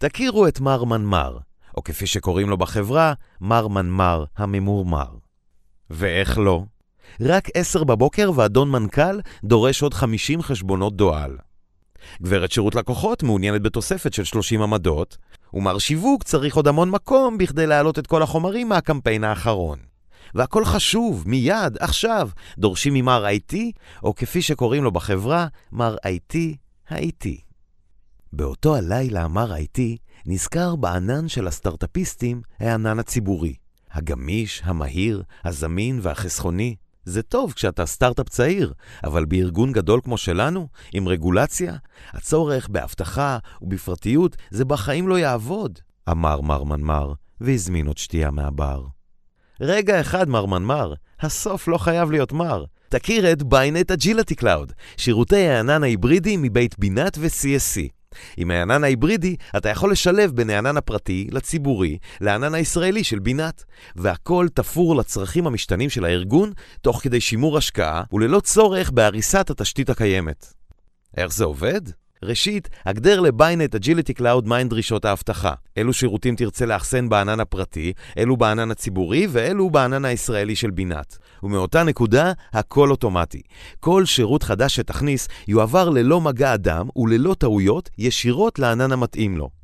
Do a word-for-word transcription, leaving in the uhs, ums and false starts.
תכירו את מר מנמר, או כפי שקוראים לו בחברה, מר מנמר הממורמר. ואיך לא? רק עשר בבוקר ואדון מנכ"ל דורש עוד חמישים חשבונות דואל. גברת שירות לקוחות מעוניינת בתוספת של שלושים עמדות, ומר שיווק צריך עוד המון מקום בכדי להעלות את כל החומרים מהקמפיין האחרון. והכל חשוב, מיד, עכשיו, דורשים ממר איי טי, או כפי שקוראים לו בחברה, מר איי טי האי טי. באותו הלילה מר איי טי נזכר בענן של הסטארטאפיסטים, הענן הציבורי. הגמיש, המהיר, הזמין והחסכוני. זה טוב כשאתה סטארט-אפ צעיר, אבל בארגון גדול כמו שלנו, עם רגולציה, הצורך בהבטחה ובפרטיות זה בחיים לא יעבוד, אמר מר מנמר, והזמין עוד שתייה מהבר. רגע אחד מר מנמר, הסוף לא חייב להיות מר. תכיר את ביינט אג'יליטי קלאוד, שירותי הענן ההיברידי מבית בינת ו-סי אס סי. עם הענן ההיברידי אתה יכול לשלב בין הענן הפרטי לציבורי לענן הישראלי של בינת, והכל תפור לצרכים המשתנים של הארגון תוך כדי שימור השקעה וללא צורך בהריסת התשתית הקיימת. איך זה עובד? ראשית, הגדר לביינט אג'יליטי קלאוד מהן דרישות ההבטחה. אילו שירותים תרצה לאחסן בענן הפרטי, אלו בענן הציבורי ואלו בענן הישראלי של בינת. ומאותה נקודה, הכל אוטומטי. כל שירות חדש שתכניס יועבר ללא מגע אדם וללא טעויות ישירות לענן המתאים לו.